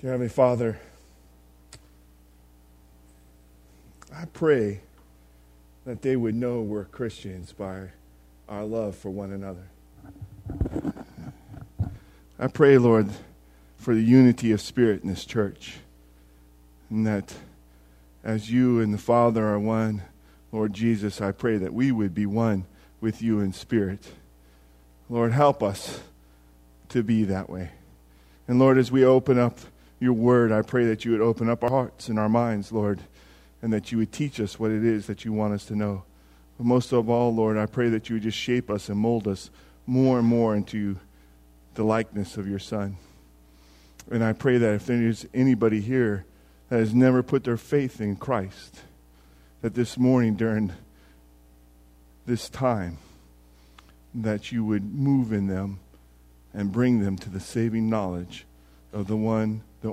Dear Heavenly Father, I pray that they would know we're Christians by our love for one another. I pray, Lord, for the unity of spirit in this church, and that as you and the Father are one, Lord Jesus, I pray that we would be one with you in spirit. Lord, help us to be that way. And Lord, as we open up your word, I pray that you would open up our hearts and our minds, Lord, and that you would teach us what it is that you want us to know. But most of all, Lord, I pray that you would just shape us and mold us more and more into the likeness of your Son. And I pray that if there is anybody here that has never put their faith in Christ, that this morning during this time, that you would move in them and bring them to the saving knowledge of the one, the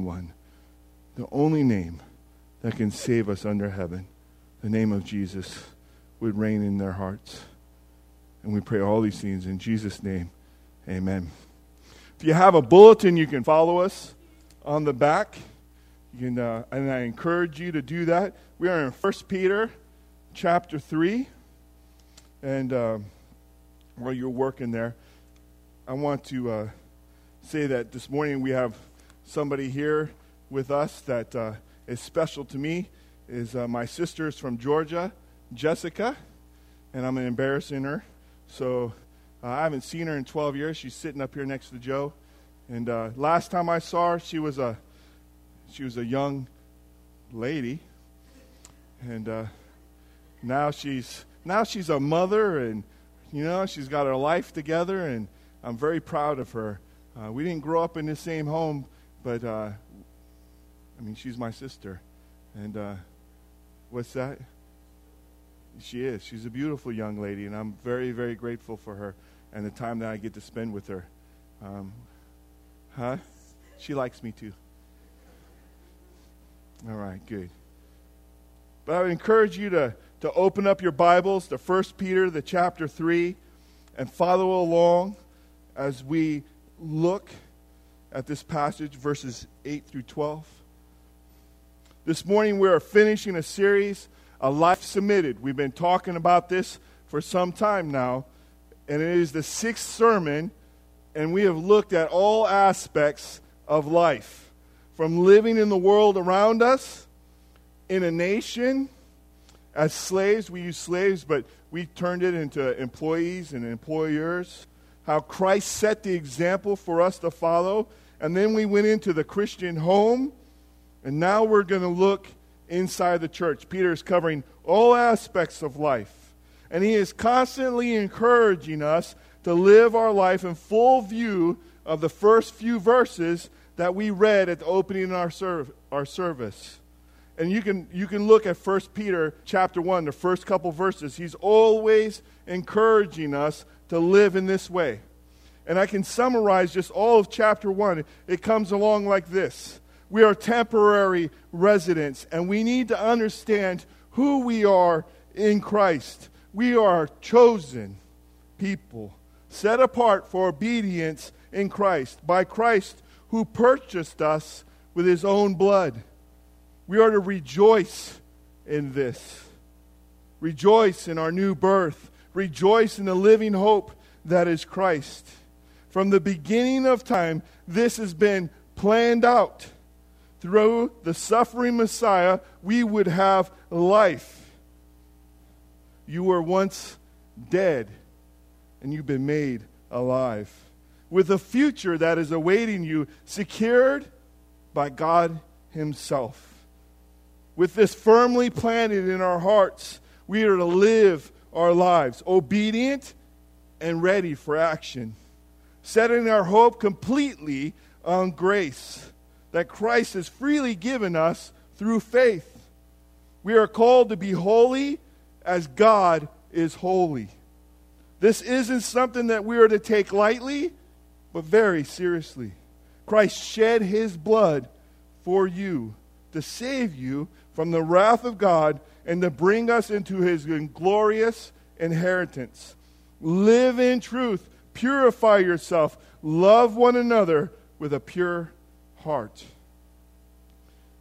only name that can save us under heaven. The name of Jesus would reign in their hearts. And we pray all these things in Jesus' name. Amen. If you have a bulletin, you can follow us on the back. You can, and I encourage you to do that. We are in 1 Peter chapter 3. And while you're working there, I want to say that this morning we have somebody here with us that is special to me. Is my sister's from Georgia, Jessica, and I'm embarrassing her. So I haven't seen her in 12 years. She's sitting up here next to Joe. And last time I saw her, she was a young lady, and now she's a mother, and she's got her life together, and I'm very proud of her. We didn't grow up in the same home, but she's my sister. And what's that? She is. She's a beautiful young lady, and I'm very, very grateful for her and the time that I get to spend with her. She likes me too. All right, good. But I would encourage you to open up your Bibles to 1 Peter, the chapter 3, and follow along as we look at this passage, verses 8 through 12. This morning we are finishing a series, A Life Submitted. We've been talking about this for some time now, and it is the 6th sermon, and we have looked at all aspects of life, from living in the world around us, in a nation. As slaves, we use slaves, but we turned it into employees and employers. How Christ set the example for us to follow. And then we went into the Christian home. And now we're going to look inside the church. Peter is covering all aspects of life. And he is constantly encouraging us to live our life in full view of the first few verses that we read at the opening of our service. And you can look at 1 Peter chapter 1, the first couple verses. He's always encouraging us to live in this way. And I can summarize just all of chapter 1. It comes along like this. We are temporary residents, and we need to understand who we are in Christ. We are chosen people, set apart for obedience in Christ, by Christ who purchased us with his own blood. We are to rejoice in this. Rejoice in our new birth. Rejoice in the living hope that is Christ. From the beginning of time, this has been planned out. Through the suffering Messiah, we would have life. You were once dead, and you've been made alive, with a future that is awaiting you, secured by God himself. With this firmly planted in our hearts, we are to live our lives obedient and ready for action, setting our hope completely on grace that Christ has freely given us through faith. We are called to be holy as God is holy. This isn't something that we are to take lightly, but very seriously. Christ shed his blood for you to save you from the wrath of God and to bring us into his glorious inheritance. Live in truth. Purify yourself. Love one another with a pure heart.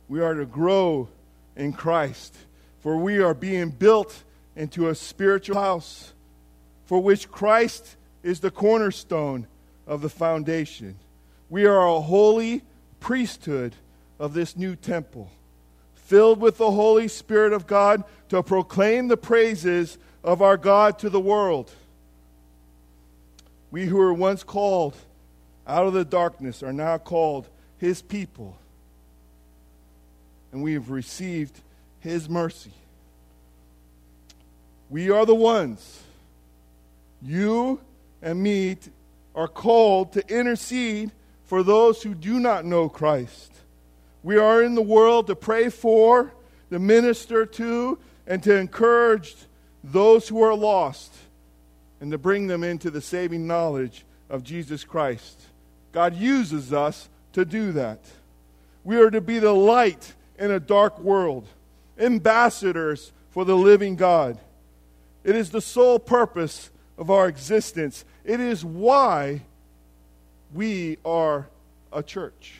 We are to grow in Christ, for we are being built into a spiritual house, for which Christ is the cornerstone of the foundation. We are a holy priesthood of this new temple, filled with the Holy Spirit of God to proclaim the praises of our God to the world. We who were once called out of the darkness are now called His people, and we have received His mercy. We are the ones, you and me, are called to intercede for those who do not know Christ. We are in the world to pray for, to minister to, and to encourage those who are lost, and to bring them into the saving knowledge of Jesus Christ. God uses us to do that. We are to be the light in a dark world, ambassadors for the living God. It is the sole purpose of our existence. It is why we are a church.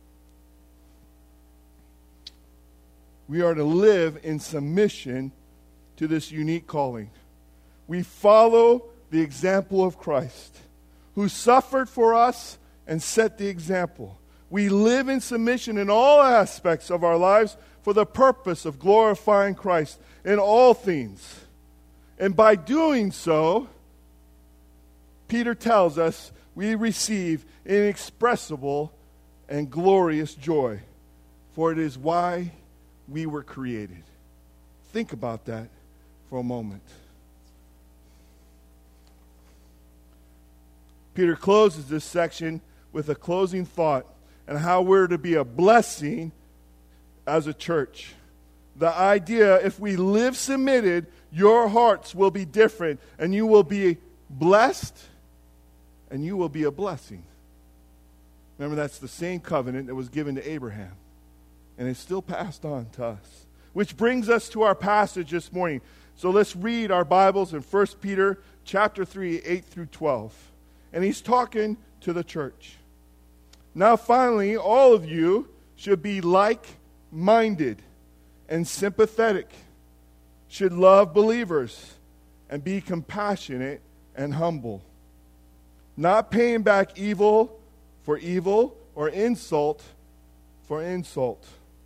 We are to live in submission to this unique calling. We follow the example of Christ, who suffered for us and set the example. We live in submission in all aspects of our lives for the purpose of glorifying Christ in all things. And by doing so, Peter tells us we receive inexpressible and glorious joy, for it is why we were created. Think about that for a moment. Peter closes this section with a closing thought on how we're to be a blessing as a church. The idea, if we live submitted, your hearts will be different, and you will be blessed, and you will be a blessing. Remember, that's the same covenant that was given to Abraham, and it's still passed on to us. Which brings us to our passage this morning. So let's read our Bibles in 1 Peter chapter 3, 8 through 12. And he's talking to the church. Now finally, all of you should be like-minded and sympathetic, should love believers, and be compassionate and humble, not paying back evil for evil or insult for insult.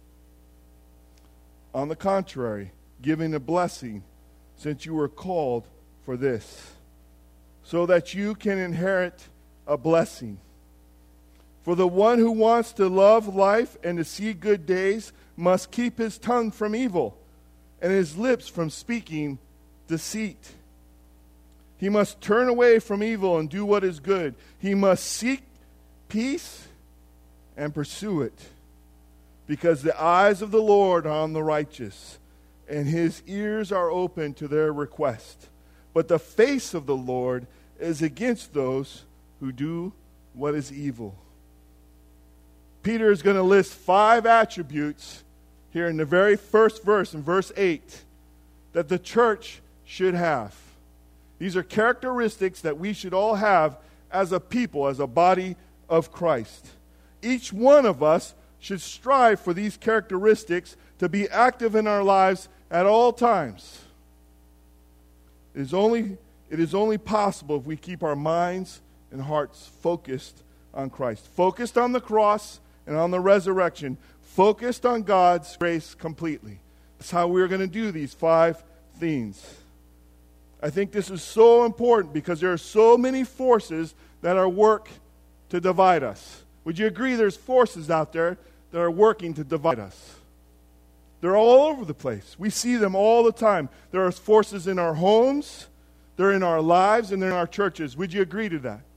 On the contrary, giving a blessing, since you were called for this, so that you can inherit a blessing. For the one who wants to love life and to see good days must keep his tongue from evil and his lips from speaking deceit. He must turn away from evil and do what is good. He must seek peace and pursue it, because the eyes of the Lord are on the righteous, and His ears are open to their request. But the face of the Lord is against those who do what is evil. Peter is going to list 5 attributes here in the very first verse, in verse 8, that the church should have. These are characteristics that we should all have as a people, as a body of Christ. Each one of us should strive for these characteristics to be active in our lives at all times. It is only possible if we keep our minds and hearts focused on Christ, focused on the cross and on the resurrection, focused on God's grace completely. That's how we're going to do these 5 things. I think this is so important because there are so many forces that are work to divide us. Would you agree there's forces out there that are working to divide us? They're all over the place. We see them all the time. There are forces in our homes, they're in our lives, and they're in our churches. Would you agree to that?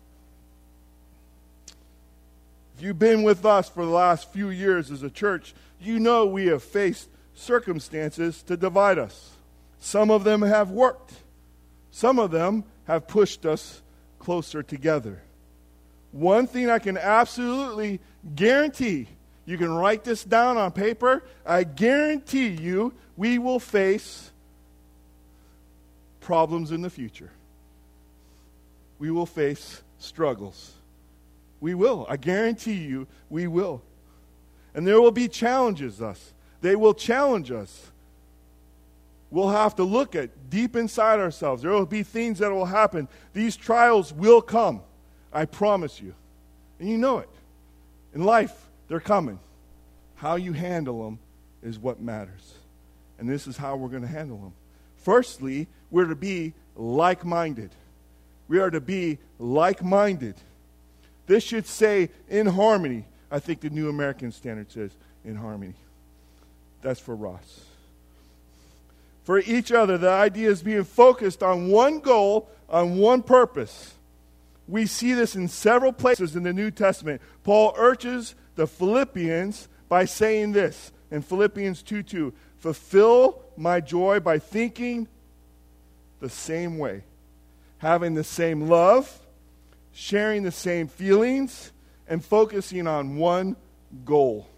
If you've been with us for the last few years as a church, you know we have faced circumstances to divide us. Some of them have worked. Some of them have pushed us closer together. One thing I can absolutely guarantee, you can write this down on paper, I guarantee you we will face problems in the future. We will face struggles. We will. I guarantee you we will. And there will be challenges us. They will challenge us. We'll have to look at deep inside ourselves. There will be things that will happen. These trials will come. I promise you. And you know it. In life, they're coming. How you handle them is what matters. And this is how we're going to handle them. Firstly, we're to be like-minded. We are to be like-minded. This should say in harmony. I think the New American Standard says in harmony. That's for Ross. For each other, the idea is being focused on one goal, on one purpose. We see this in several places in the New Testament. Paul urges the Philippians by saying this in Philippians 2:2, fulfill my joy by thinking the same way, having the same love, sharing the same feelings, and focusing on one goal.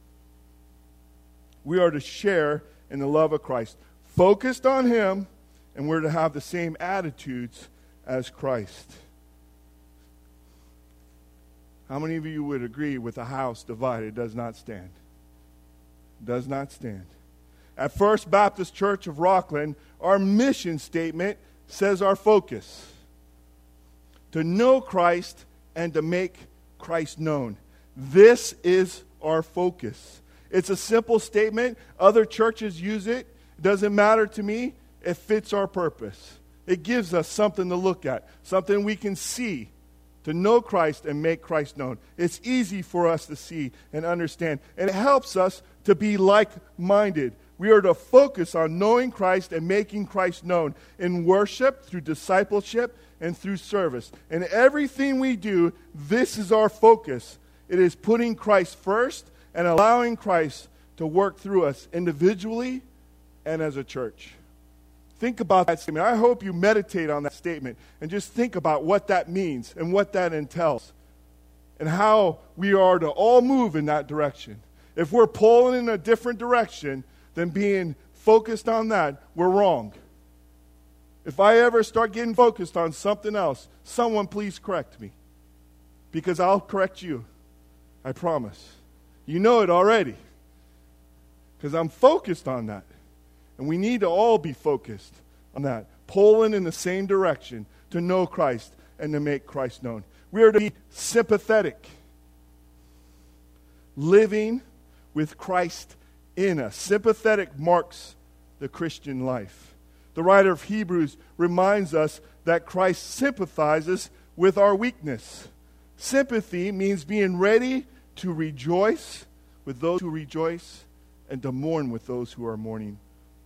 We are to share in the love of Christ. Focused on Him, and we're to have the same attitudes as Christ. How many of you would agree with a house divided does not stand? Does not stand. At First Baptist Church of Rockland, our mission statement says our focus: to know Christ and to make Christ known. This is our focus. It's a simple statement. Other churches use it. It doesn't matter to me. It fits our purpose. It gives us something to look at, something we can see, to know Christ and make Christ known. It's easy for us to see and understand, and it helps us to be like-minded. We are to focus on knowing Christ and making Christ known in worship, through discipleship, and through service. In everything we do, this is our focus. It is putting Christ first and allowing Christ to work through us individually and as a church. Think about that statement. I hope you meditate on that statement and just think about what that means and what that entails and how we are to all move in that direction. If we're pulling in a different direction than being focused on that, we're wrong. If I ever start getting focused on something else, someone please correct me, because I'll correct you. I promise. You know it already, because I'm focused on that. And we need to all be focused on that, pulling in the same direction to know Christ and to make Christ known. We are to be sympathetic, living with Christ in us. Sympathetic marks the Christian life. The writer of Hebrews reminds us that Christ sympathizes with our weakness. Sympathy means being ready to rejoice with those who rejoice and to mourn with those who are mourning.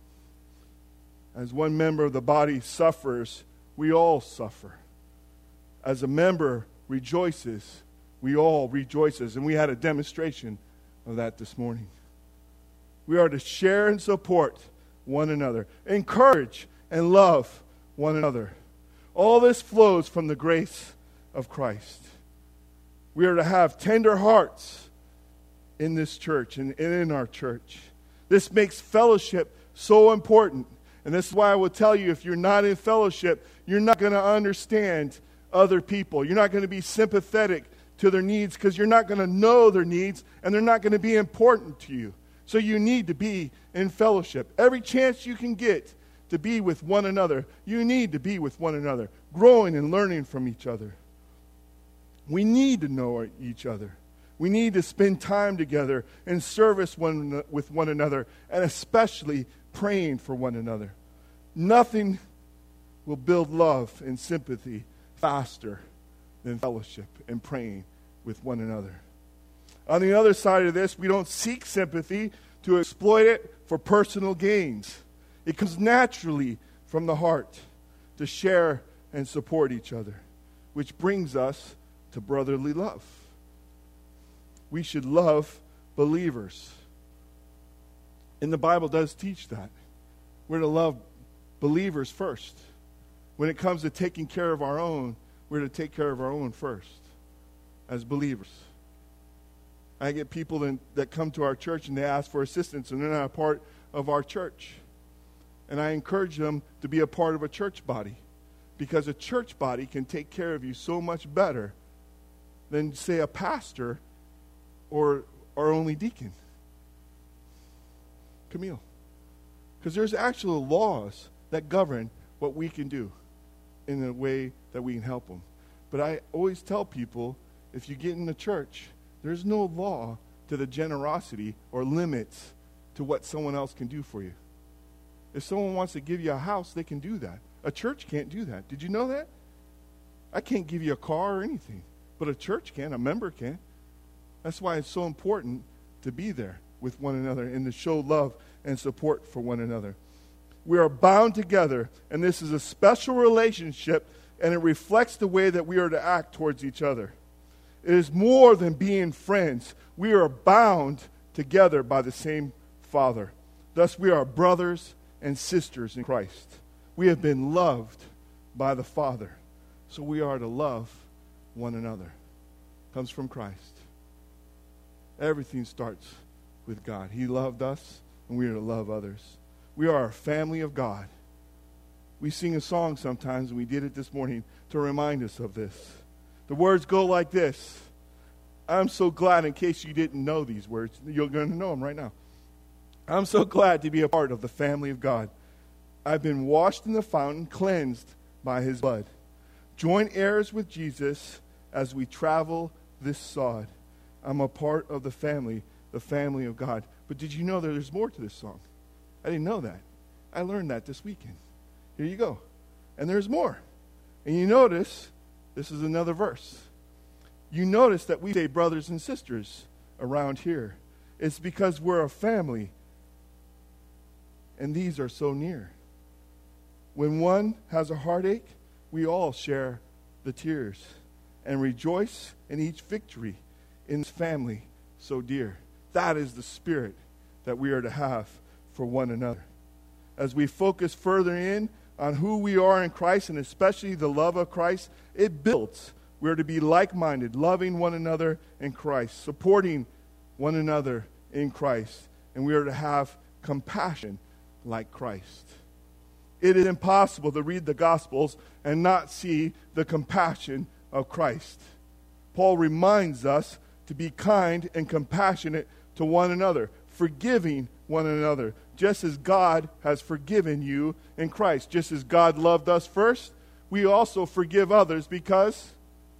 As one member of the body suffers, we all suffer. As a member rejoices, we all rejoices. And we had a demonstration of that this morning. We are to share and support one another, encourage and love one another. All this flows from the grace of Christ. We are to have tender hearts in this church and in our church. This makes fellowship so important. And this is why I will tell you, if you're not in fellowship, you're not going to understand other people. You're not going to be sympathetic to their needs because you're not going to know their needs and they're not going to be important to you. So you need to be in fellowship. Every chance you can get to be with one another, you need to be with one another, growing and learning from each other. We need to know each other. We need to spend time together in service with one another, and especially praying for one another. Nothing will build love and sympathy faster than fellowship and praying with one another. On the other side of this, we don't seek sympathy to exploit it for personal gains. It comes naturally from the heart to share and support each other, which brings us to brotherly love. We should love believers. And the Bible does teach that. We're to love believers first. When it comes to taking care of our own, we're to take care of our own first as believers. I get people that come to our church and they ask for assistance and they're not a part of our church. And I encourage them to be a part of a church body, because a church body can take care of you so much better than, say, a pastor or our only deacon, Camille. Because there's actual laws that govern what we can do in a way that we can help them. But I always tell people, if you get in the church, there's no law to the generosity or limits to what someone else can do for you. If someone wants to give you a house, they can do that. A church can't do that. Did you know that? I can't give you a car or anything, but a church can, a member can. That's why it's so important to be there with one another and to show love and support for one another. We are bound together, and this is a special relationship, and it reflects the way that we are to act towards each other. It is more than being friends. We are bound together by the same Father. Thus, we are brothers and sisters in Christ. We have been loved by the Father, so we are to love one another. It comes from Christ. Everything starts with God. He loved us, and we are to love others. We are a family of God. We sing a song sometimes, and we did it this morning to remind us of this. The words go like this. I'm so glad, in case you didn't know these words, you're going to know them right now. I'm so glad to be a part of the family of God. I've been washed in the fountain, cleansed by his blood. Join heirs with Jesus as we travel this sod. I'm a part of the family of God. But did you know that there's more to this song? I didn't know that. I learned that this weekend. Here you go. And there's more. And you notice, this is another verse. You notice that we say brothers and sisters around here. It's because we're a family. And these are so near. When one has a heartache, we all share the tears and rejoice in each victory in this family so dear. That is the spirit that we are to have for one another. As we focus further in on who we are in Christ, and especially the love of Christ, it builds. We are to be like-minded, loving one another in Christ, supporting one another in Christ, and we are to have compassion like Christ. It is impossible to read the Gospels and not see the compassion of Christ. Paul reminds us to be kind and compassionate to one another, forgiving one another, just as God has forgiven you in Christ. Just as God loved us first, we also forgive others because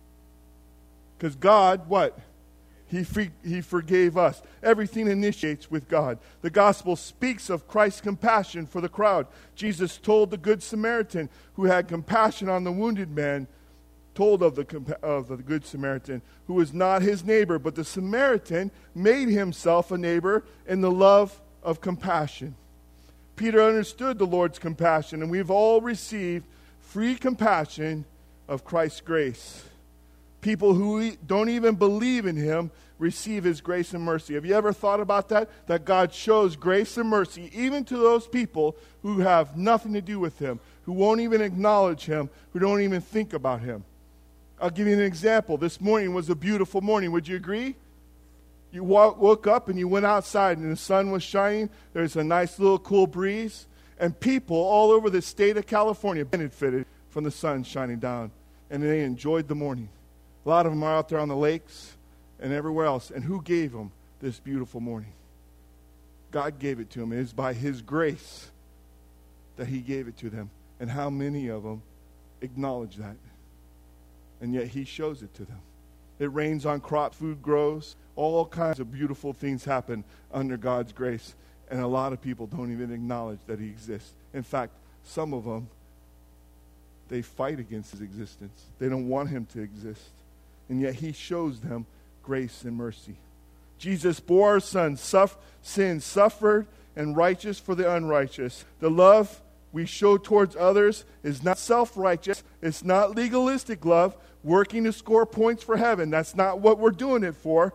God, what? He forgave us. Everything initiates with God. The gospel speaks of Christ's compassion for the crowd. Jesus told the Good Samaritan who had compassion on the wounded man, told of the Good Samaritan who was not his neighbor, but the Samaritan made himself a neighbor in the love of compassion. Peter understood the Lord's compassion, and we've all received free compassion of Christ's grace. People who don't even believe in him receive his grace and mercy. Have you ever thought about that? That God shows grace and mercy even to those people who have nothing to do with him, who won't even acknowledge him, who don't even think about him. I'll give you an example. This morning was a beautiful morning. Would you agree? You woke up and you went outside and the sun was shining. There's a nice little cool breeze. And people all over the state of California benefited from the sun shining down. And they enjoyed the morning. A lot of them are out there on the lakes and everywhere else. And who gave them this beautiful morning? God gave it to them. It is by his grace that he gave it to them. And how many of them acknowledge that? And yet he shows it to them. It rains on crops, food grows, all kinds of beautiful things happen under God's grace. And a lot of people don't even acknowledge that he exists. In fact, some of them, they fight against his existence. They don't want him to exist. And yet he shows them grace and mercy. Jesus bore our sin, suffered, and righteous for the unrighteous. The love we show towards others is not self-righteous. It's not legalistic love, working to score points for heaven. That's not what we're doing it for.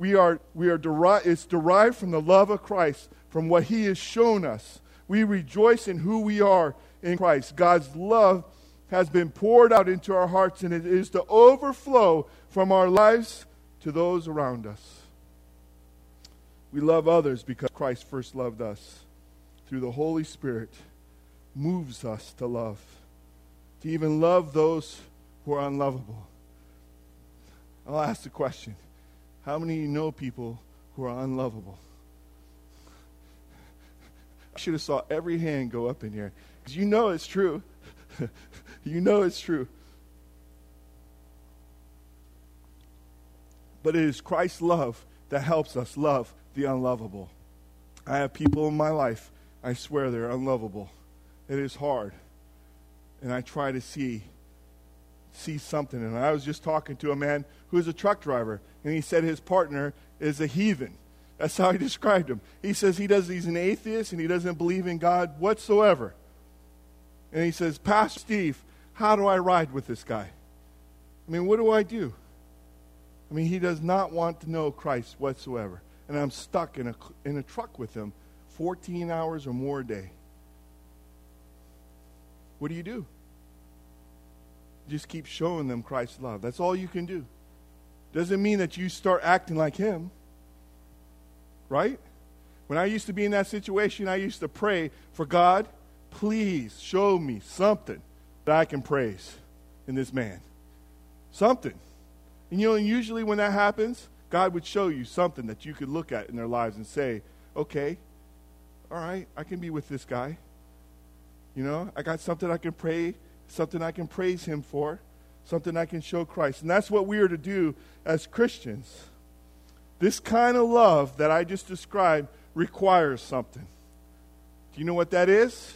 It's derived from the love of Christ, from what he has shown us. We rejoice in who we are in Christ. God's love has been poured out into our hearts, and it is to overflow from our lives to those around us. We love others because Christ first loved us. Through the Holy Spirit moves us to love, to even love those who are unlovable. I'll ask the question, how many of you know people who who are unlovable. I should have saw every hand go up in here, because you know it's true. You know it's true. But it is Christ's love that helps us love the unlovable. I have people in my life, I swear they're unlovable. It is hard. And I try to see something. And I was just talking to a man who is a truck driver, and he said his partner is a heathen. That's how he described him. He says he's an atheist and he doesn't believe in God whatsoever. And he says, Pastor Steve, how do I ride with this guy? I mean, what do I do? I mean, he does not want to know Christ whatsoever. And I'm stuck in a truck with him 14 hours or more a day. What do? Just keep showing them Christ's love. That's all you can do. Doesn't mean that you start acting like him. Right? When I used to be in that situation, I used to pray for God, please show me something that I can praise in this man. Something. And usually when that happens, God would show you something that you could look at in their lives and say, okay, all right, I can be with this guy. I got something I can pray, something I can praise him for, something I can show Christ. And that's what we are to do as Christians. This kind of love that I just described requires something. Do you know what that is?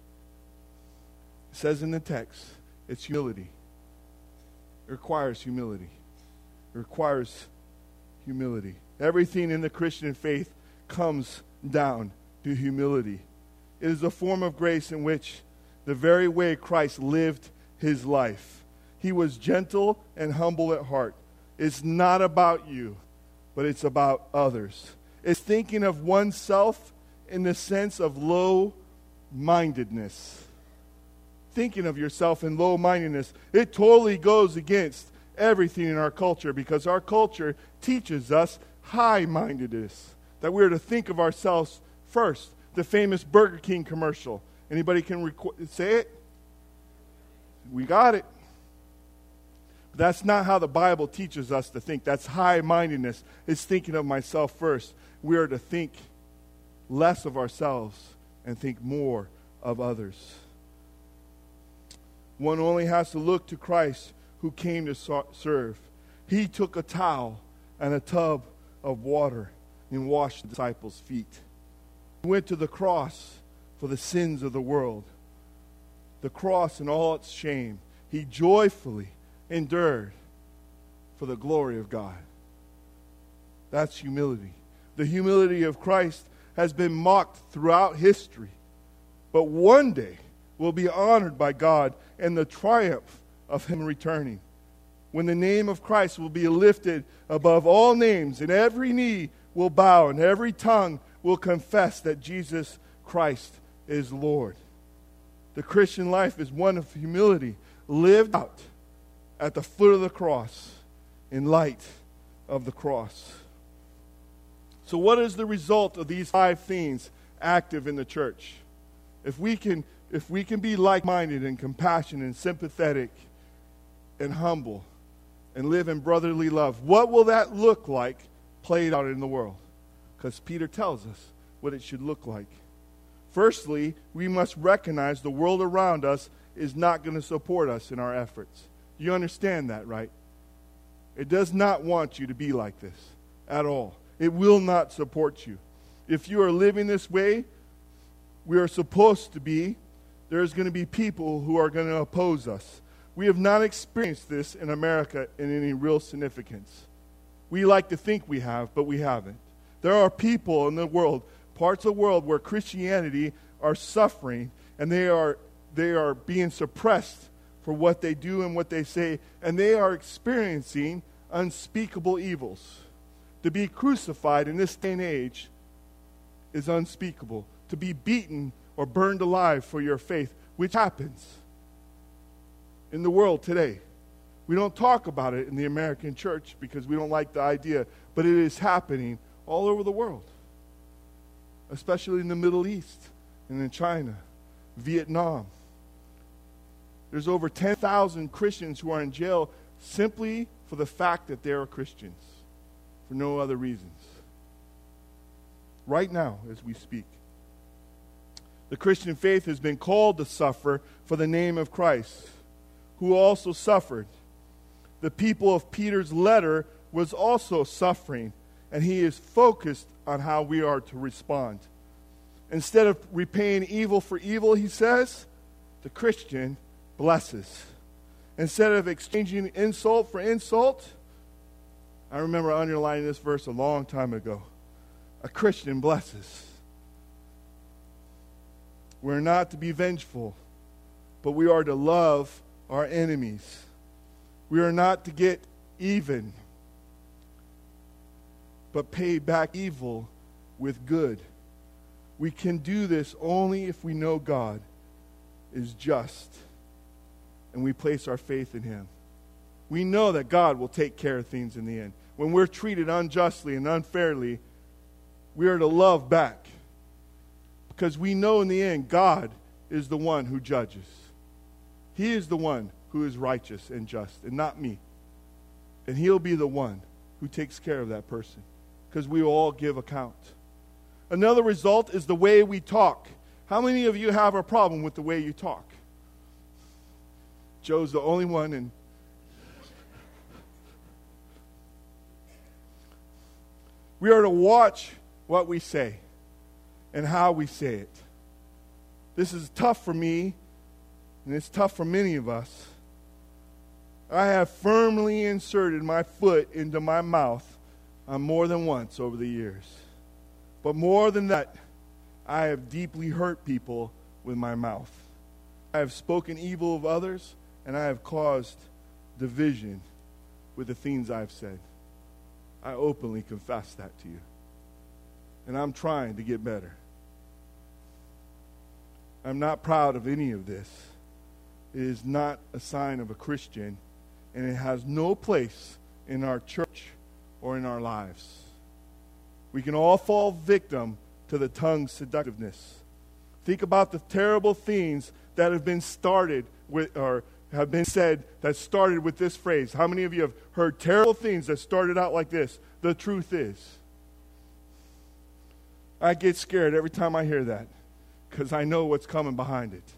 It says in the text, it's humility. It requires humility. It requires humility. Everything in the Christian faith comes down to humility. It is a form of grace in which the very way Christ lived his life. He was gentle and humble at heart. It's not about you, but it's about others. It's thinking of oneself in the sense of low-mindedness. Thinking of yourself in low-mindedness. It totally goes against everything in our culture, because our culture teaches us high-mindedness. That we're to think of ourselves first. The famous Burger King commercial. Anybody can say it? We got it. But that's not how the Bible teaches us to think. That's high-mindedness. It's thinking of myself first. We are to think less of ourselves and think more of others. One only has to look to Christ, who came to serve. He took a towel and a tub of water and washed the disciples' feet. He went to the cross for the sins of the world. The cross and all its shame, he joyfully endured for the glory of God. That's humility. The humility of Christ has been mocked throughout history, but one day will be honored by God in the triumph of him returning, when the name of Christ will be lifted above all names, and every knee will bow and every tongue will confess that Jesus Christ is Lord. The Christian life is one of humility, lived out at the foot of the cross, in light of the cross. So what is the result of these 5 things active in the church? If we can be like-minded and compassionate and sympathetic and humble and live in brotherly love, what will that look like played out in the world? Because Peter tells us what it should look like. Firstly, we must recognize the world around us is not going to support us in our efforts. You understand that, right? It does not want you to be like this at all. It will not support you. If you are living this way, we are supposed to be, there's going to be people who are going to oppose us. We have not experienced this in America in any real significance. We like to think we have, but we haven't. There are people in the world, parts of the world where Christianity are suffering, and they are being suppressed for what they do and what they say, and they are experiencing unspeakable evils. To be crucified in this day and age is unspeakable. To be beaten or burned alive for your faith, which happens in the world today. We don't talk about it in the American church because we don't like the idea, but it is happening all over the world, especially in the Middle East and in China, Vietnam. There's over 10,000 Christians who are in jail simply for the fact that they are Christians, for no other reasons. right now as we speak. The Christian faith has been called to suffer for the name of Christ, who also suffered. The people of Peter's letter was also suffering, and he is focused on how we are to respond. Instead of repaying evil for evil, he says, the Christian blesses. Instead of exchanging insult for insult, I remember underlining this verse a long time ago. A Christian blesses. We're not to be vengeful, but we are to love our enemies. We are not to get even, but pay back evil with good. We can do this only if we know God is just and we place our faith in Him. We know that God will take care of things in the end. When we're treated unjustly and unfairly, we are to love back, because we know in the end God is the one who judges. He is the one who is righteous and just, and not me. And He'll be the one who takes care of that person, because we will all give account. Another result is the way we talk. How many of you have a problem with the way you talk? Joe's the only one, and we are to watch what we say and how we say it. This is tough for me, and it's tough for many of us. I have firmly inserted my foot into my mouth more than once over the years. But more than that, I have deeply hurt people with my mouth. I have spoken evil of others, and I have caused division with the things I've said. I openly confess that to you. And I'm trying to get better. I'm not proud of any of this. It is not a sign of a Christian, and it has no place in our church or in our lives. We can all fall victim to the tongue's seductiveness. Think about the terrible things that have been started with, or have been said that started with this phrase. How many of you have heard terrible things that started out like this? The truth is. I get scared every time I hear that, because I know what's coming behind it.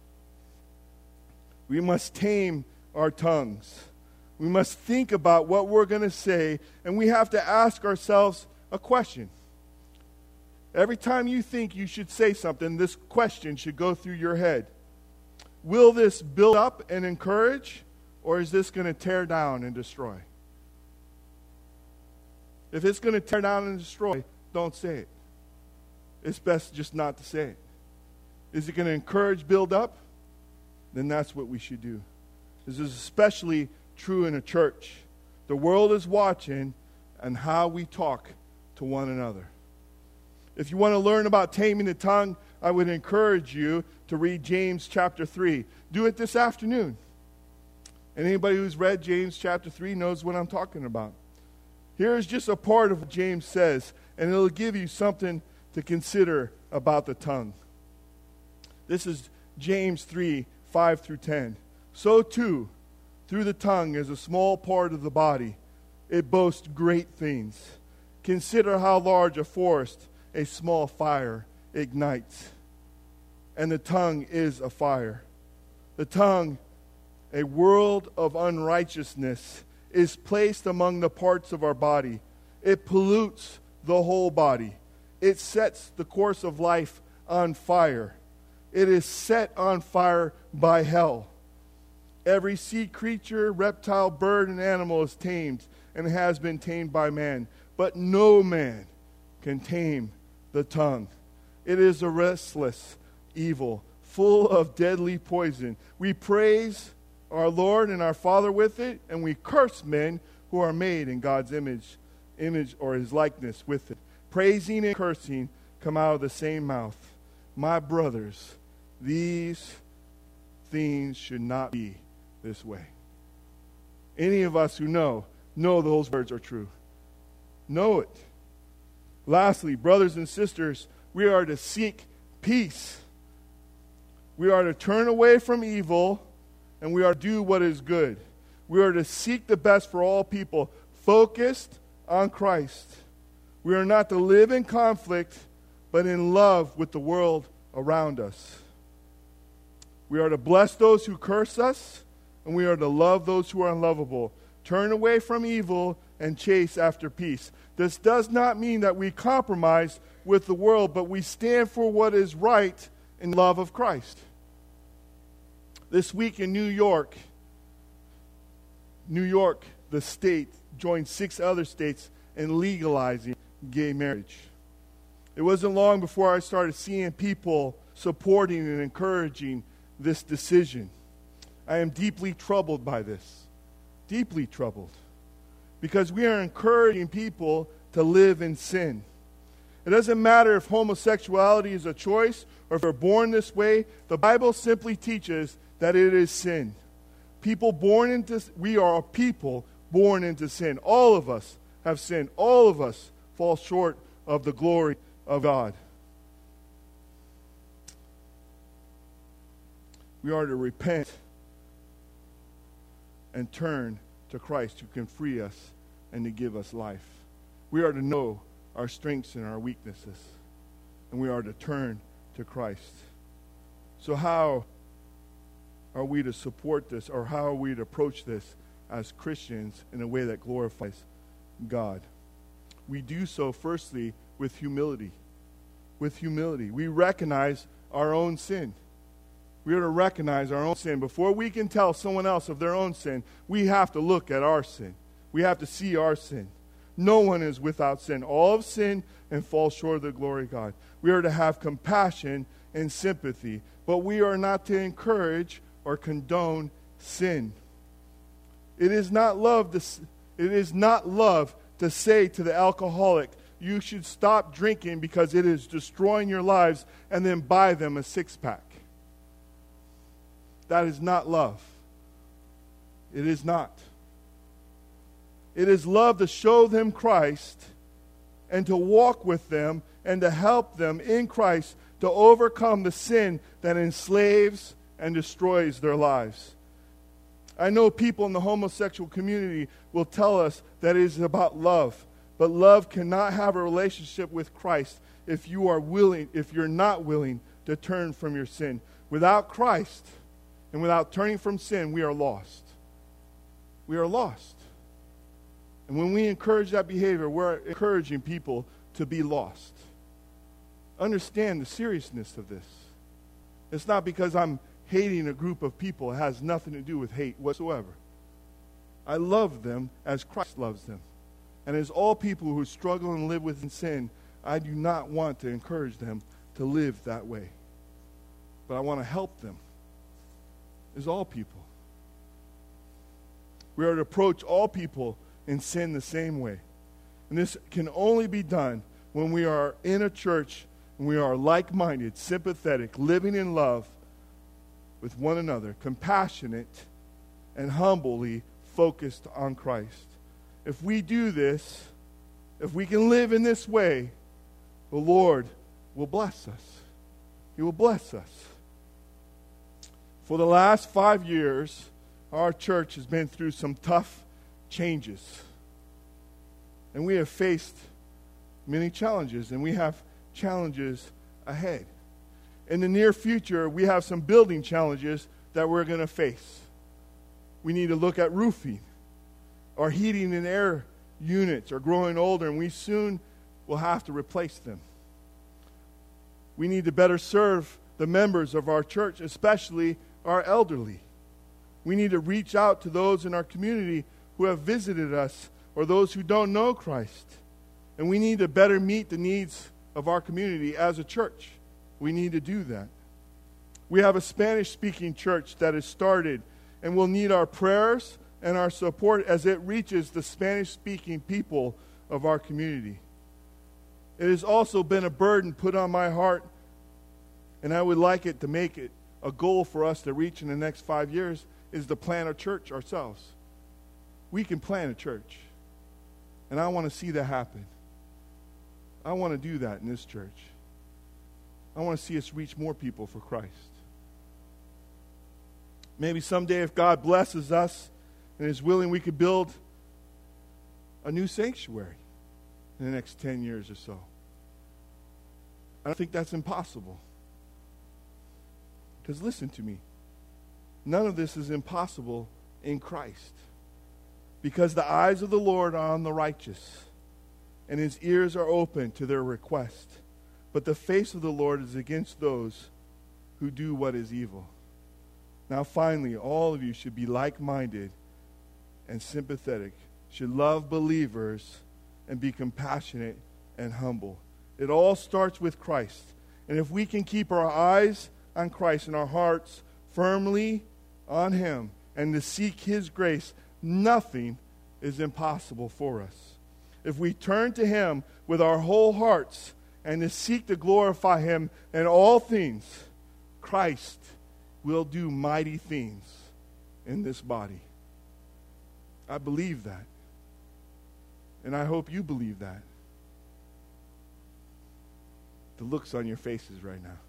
We must tame our tongues. We must think about what we're going to say, and we have to ask ourselves a question. Every time you think you should say something, this question should go through your head. Will this build up and encourage, or is this going to tear down and destroy? If it's going to tear down and destroy, don't say it. It's best just not to say it. Is it going to encourage, build up? Then that's what we should do. This is especially true in a church. The world is watching on how we talk to one another. If you want to learn about taming the tongue, I would encourage you to read James chapter 3. Do it this afternoon. And anybody who's read James chapter 3 knows what I'm talking about. Here is just a part of what James says, and it'll give you something to consider about the tongue. This is James 3, 5 through 10. So too, through the tongue is a small part of the body. It boasts great things. Consider how large a forest a small fire ignites. And the tongue is a fire. The tongue, a world of unrighteousness, is placed among the parts of our body. It pollutes the whole body. It sets the course of life on fire. It is set on fire by hell. Every sea creature, reptile, bird, and animal is tamed and has been tamed by man. But no man can tame the tongue. It is a restless evil, full of deadly poison. We praise our Lord and our Father with it, and we curse men who are made in God's image or His likeness with it. Praising and cursing come out of the same mouth. My brothers, these things should not be this way. Any of us who know those words are true. Know it. Lastly, brothers and sisters, we are to seek peace. We are to turn away from evil, and we are to do what is good. We are to seek the best for all people, focused on Christ. We are not to live in conflict, but in love with the world around us. We are to bless those who curse us, and we are to love those who are unlovable. Turn away from evil and chase after peace. This does not mean that we compromise with the world, but we stand for what is right in love of Christ. This week in New York, the state, joined 6 other states in legalizing gay marriage. It wasn't long before I started seeing people supporting and encouraging this decision. I am deeply troubled by this. Deeply troubled. Because we are encouraging people to live in sin. It doesn't matter if homosexuality is a choice or if we're born this way. The Bible simply teaches that it is sin. We are a people born into sin. All of us have sinned. All of us fall short of the glory of God. We are to repent and turn to Christ, who can free us and to give us life. We are to know our strengths and our weaknesses, and we are to turn to Christ. So how are we to support this, or how are we to approach this as Christians in a way that glorifies God? We do so firstly with humility. With humility. We recognize our own sin. We are to recognize our own sin. Before we can tell someone else of their own sin, we have to look at our sin. We have to see our sin. No one is without sin. All have sinned and fall short of the glory of God. We are to have compassion and sympathy, but we are not to encourage or condone sin. It is not love to say to the alcoholic, you should stop drinking because it is destroying your lives, and then buy them a 6-pack. That is not love. It is not. It is love to show them Christ and to walk with them and to help them in Christ to overcome the sin that enslaves and destroys their lives. I know people in the homosexual community will tell us that it is about love, but love cannot have a relationship with Christ if you're not willing to turn from your sin. Without Christ and without turning from sin, we are lost. We are lost. And when we encourage that behavior, we're encouraging people to be lost. Understand the seriousness of this. It's not because I'm hating a group of people. It has nothing to do with hate whatsoever. I love them as Christ loves them. And as all people who struggle and live within sin, I do not want to encourage them to live that way. But I want to help them as all people. We are to approach all people in sin the same way. And this can only be done when we are in a church and we are like-minded, sympathetic, living in love with one another, compassionate, and humbly focused on Christ. If we do this, if we can live in this way, the Lord will bless us. He will bless us. For the last 5 years, our church has been through some tough changes. And we have faced many challenges, and we have challenges ahead. In the near future, we have some building challenges that we're going to face. We need to look at roofing. Our heating and air units are growing older, and we soon will have to replace them. We need to better serve the members of our church, especially our elderly. We need to reach out to those in our community who have visited us or those who don't know Christ. And we need to better meet the needs of our community as a church. We need to do that. We have a Spanish-speaking church that has started and will need our prayers and our support as it reaches the Spanish-speaking people of our community. It has also been a burden put on my heart, and I would like it to make it a goal for us to reach in the next 5 years, is to plant a church ourselves. We can plant a church, and I want to see that happen. I want to do that in this church. I want to see us reach more people for Christ. Maybe someday, if God blesses us and is willing, we could build a new sanctuary. in the next 10 years or so. I don't think that's impossible. Because listen to me. None of this is impossible in Christ. Because the eyes of the Lord are on the righteous, and his ears are open to their request. But the face of the Lord is against those who do what is evil. Now finally, all of you should be like-minded and sympathetic, should love believers, and be compassionate and humble. It all starts with Christ. And if we can keep our eyes on Christ and our hearts firmly on him and to seek his grace, nothing is impossible for us. If we turn to him with our whole hearts and to seek to glorify him in all things, Christ will do mighty things in this body. I believe that. And I hope you believe that. The looks on your faces right now.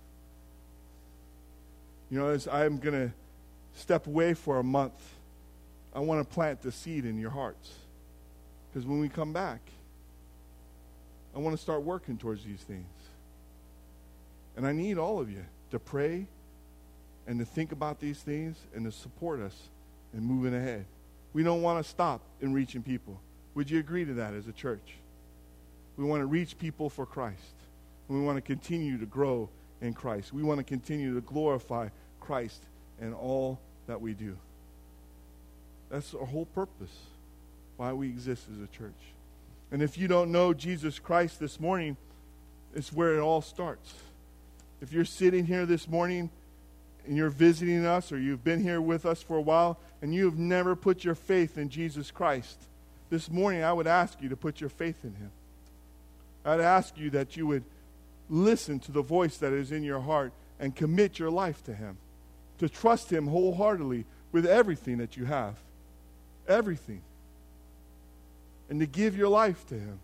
You know, as I'm going to step away for a month, I want to plant the seed in your hearts. Because when we come back, I want to start working towards these things. And I need all of you to pray and to think about these things and to support us in moving ahead. We don't want to stop in reaching people. Would you agree to that as a church? We want to reach people for Christ. We want to continue to grow in Christ. We want to continue to glorify Christ in all that we do. That's our whole purpose, why we exist as a church. And if you don't know Jesus Christ this morning, it's where it all starts. If you're sitting here this morning and you're visiting us, or you've been here with us for a while and you have never put your faith in Jesus Christ, this morning I would ask you to put your faith in him. I'd ask you that you would listen to the voice that is in your heart and commit your life to him, to trust him wholeheartedly with everything that you have, everything, and to give your life to him.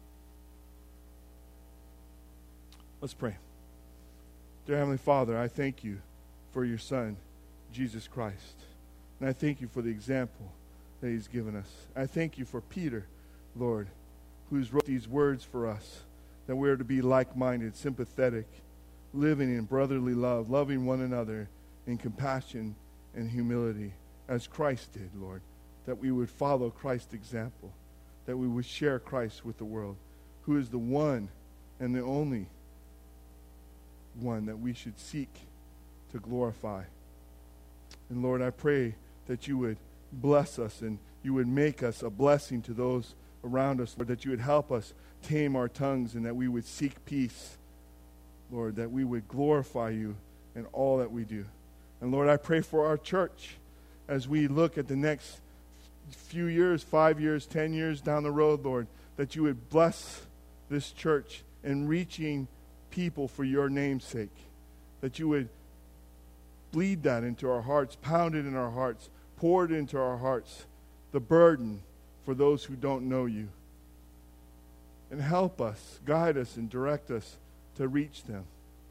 Let's pray. Dear Heavenly Father, I thank you for your Son, Jesus Christ. And I thank you for the example that he's given us. I thank you for Peter, Lord, who's wrote these words for us, that we are to be like-minded, sympathetic, living in brotherly love, loving one another in compassion and humility, as Christ did, Lord, that we would follow Christ's example, that we would share Christ with the world, who is the one and the only one that we should seek to glorify. And Lord, I pray that you would bless us and you would make us a blessing to those around us, Lord, that you would help us tame our tongues and that we would seek peace, Lord, that we would glorify you in all that we do. And Lord, I pray for our church as we look at the next few years, 5 years, 10 years down the road, Lord, that you would bless this church in reaching people for your name's sake, that you would bleed that into our hearts, pound it in our hearts, pour it into our hearts, the burden for those who don't know you. And help us, guide us, and direct us to reach them.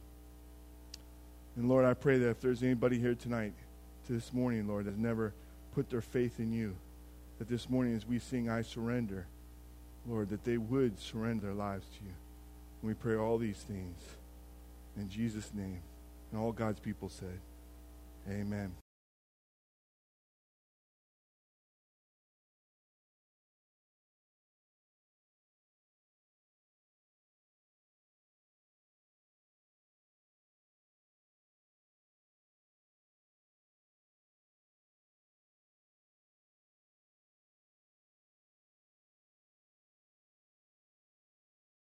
And Lord, I pray that if there's anybody here tonight, this morning, Lord, that has never put their faith in you, that this morning as we sing I Surrender, Lord, that they would surrender their lives to you. And we pray all these things in Jesus' name. And all God's people said, amen.